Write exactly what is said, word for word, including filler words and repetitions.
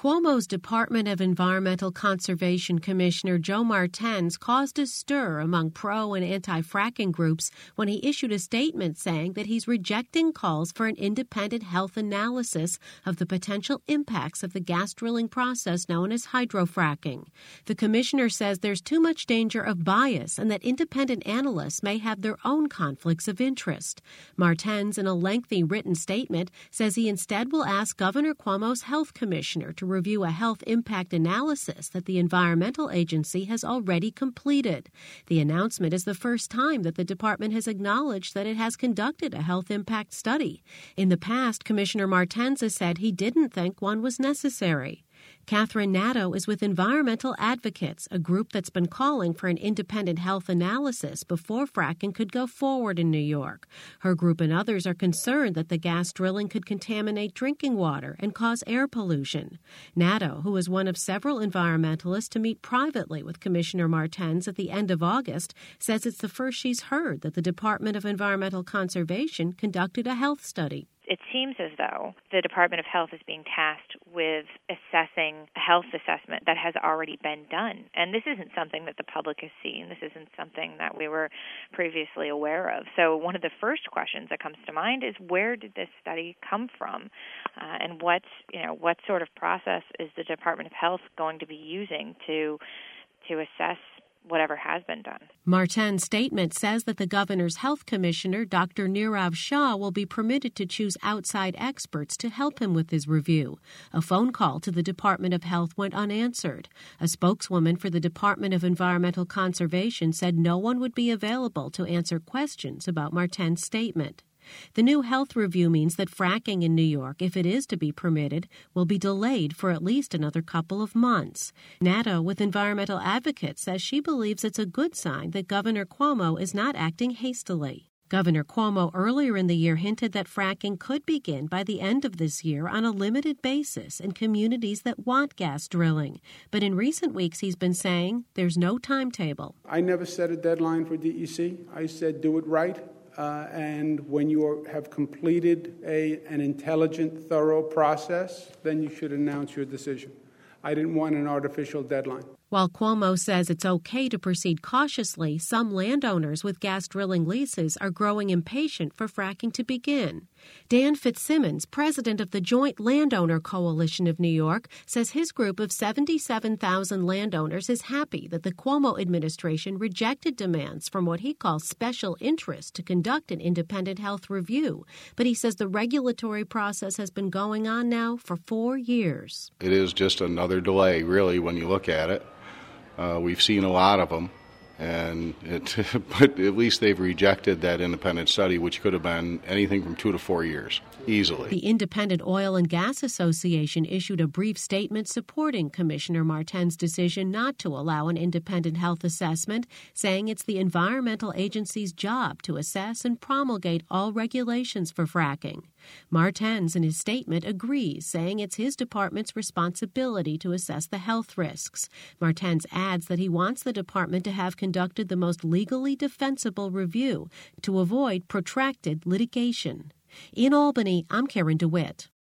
Cuomo's Department of Environmental Conservation Commissioner Joe Martens caused a stir among pro- and anti-fracking groups when he issued a statement saying that he's rejecting calls for an independent health analysis of the potential impacts of the gas drilling process known as hydrofracking. The commissioner says there's too much danger of bias and that independent analysts may have their own conflicts of interest. Martens, in a lengthy written statement, says he instead will ask Governor Cuomo's health commissioner to review a health impact analysis that the environmental agency has already completed. The announcement is the first time that the department has acknowledged that it has conducted a health impact study. In the past, Commissioner Martens has said he didn't think one was necessary. Catherine Nadeau is with Environmental Advocates, a group that's been calling for an independent health analysis before fracking could go forward in New York. Her group and others are concerned that the gas drilling could contaminate drinking water and cause air pollution. Nadeau, who is one of several environmentalists to meet privately with Commissioner Martens at the end of August, says it's the first she's heard that the Department of Environmental Conservation conducted a health study. It seems as though the Department of Health is being tasked with assessing a health assessment that has already been done. And this isn't something that the public has seen. This isn't something that we were previously aware of. So one of the first questions that comes to mind is, where did this study come from? Uh, and what, you know, what sort of process is the Department of Health going to be using to to assess whatever has been done? Martens' statement says that the governor's health commissioner, Doctor Nirav Shah, will be permitted to choose outside experts to help him with his review. A phone call to the Department of Health went unanswered. A spokeswoman for the Department of Environmental Conservation said no one would be available to answer questions about Martens' statement. The new health review means that fracking in New York, if it is to be permitted, will be delayed for at least another couple of months. Nadeau, with Environmental Advocates, says she believes it's a good sign that Governor Cuomo is not acting hastily. Governor Cuomo earlier in the year hinted that fracking could begin by the end of this year on a limited basis in communities that want gas drilling. But in recent weeks, he's been saying there's no timetable. I never set a deadline for D E C. I said do it right. Uh, and when you are, have completed a, an intelligent, thorough process, then you should announce your decision. I didn't want an artificial deadline. While Cuomo says it's okay to proceed cautiously, some landowners with gas drilling leases are growing impatient for fracking to begin. Dan Fitzsimmons, president of the Joint Landowner Coalition of New York, says his group of seventy-seven thousand landowners is happy that the Cuomo administration rejected demands from what he calls special interests to conduct an independent health review. But he says the regulatory process has been going on now for four years. It is just another delay, really, when you look at it. Uh, we've seen a lot of them, and it, but at least they've rejected that independent study, which could have been anything from two to four years, easily. The Independent Oil and Gas Association issued a brief statement supporting Commissioner Martens' decision not to allow an independent health assessment, saying it's the environmental agency's job to assess and promulgate all regulations for fracking. Martens, in his statement, agrees, saying it's his department's responsibility to assess the health risks. Martens adds that he wants the department to have conducted the most legally defensible review to avoid protracted litigation. In Albany, I'm Karen DeWitt.